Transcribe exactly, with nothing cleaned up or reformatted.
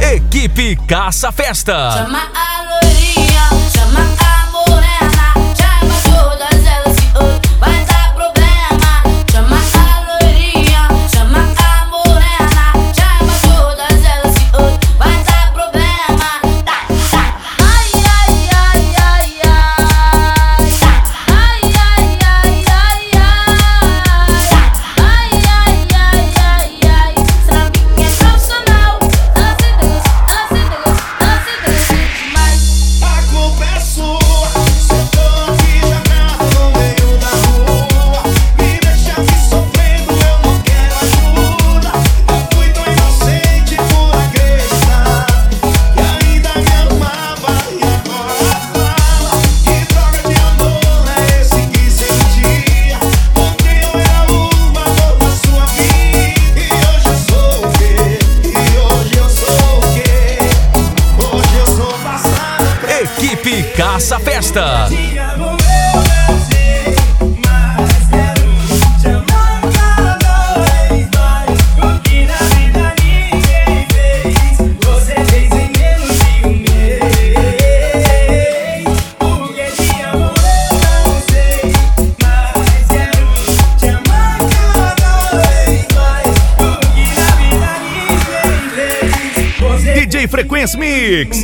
Equipe Caça Festa. Chama a loirinha, chama a morena, chama todas elas que hoje vai dar problema. Chama a loirinha, chama a morena, chama todas elas que hoje vai dar problema. Ai, ai, ai, ai, ai. Ai, ai, ai, ai, ai. Ai, ai, ai, ai, ai. Sambinha é profissional. Ela se Deus, ela se Deus, ela se Deus demais. A culpa é sua, só tô aqui jogado no meio da rua. Me deixa aqui sofrendo, eu não quero ajuda. Eu fui tão inocente por acreditar que ainda me amava e agora fala. Que droga de amor é esse que sentia? Ontem eu era o amor da sua vida e hoje eu sou o quê? E hoje eu sou o quê? Hoje eu sou passado. Equipe Caça Festa. Te amo, eu não sei, mas quero te amar cada vez mais. O que na vida ninguém fez, você fez em menos de um mês. Porque te amo, eu não sei, mas quero te amar cada vez mais. O que na vida ninguém fez, você D J Frequência Mix.